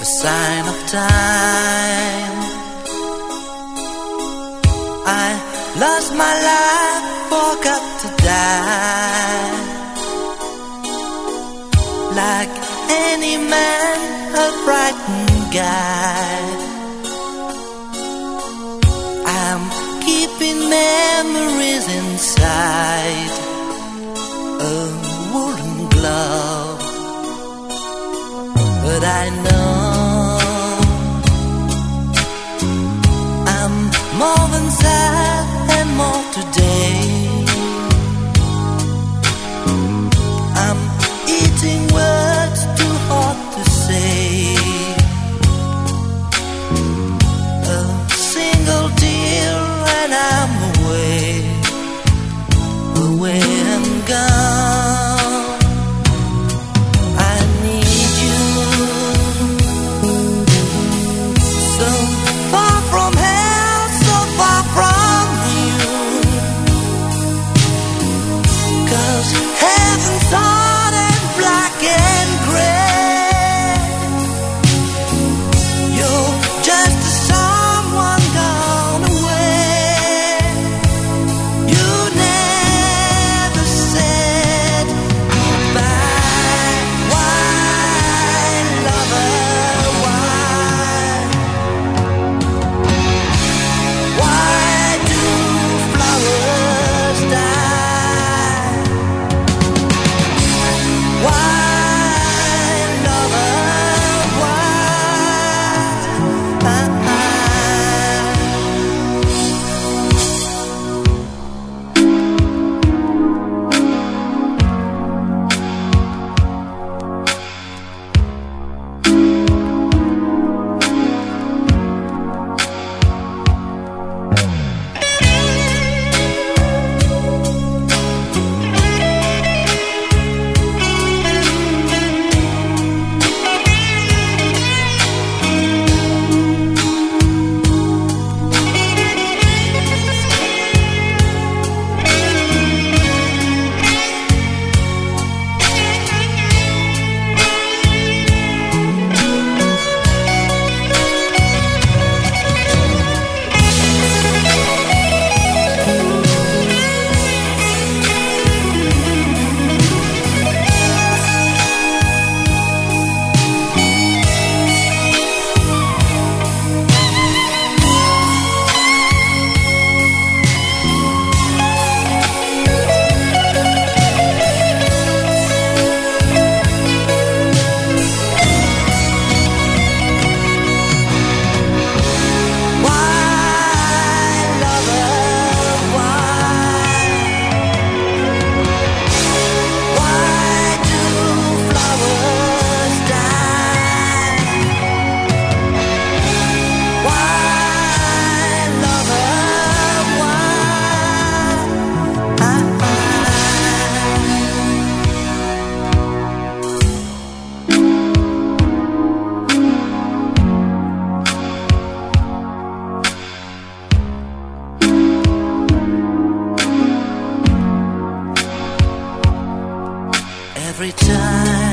sign of time. I lost my life, forgot to die. Like any man, a frightened guy. I'm keeping memories inside a woolen glove, but I know I'm more than sad and more today. I'm eating words too hard to say. A single tear and I'm away, away and gone. I need you, so far from hell, so far from you. 'Cause heaven's hard and black and gray. You're just someone gone away. You never said goodbye. Why, lover, why do flowers die? Why, lover, why? Every time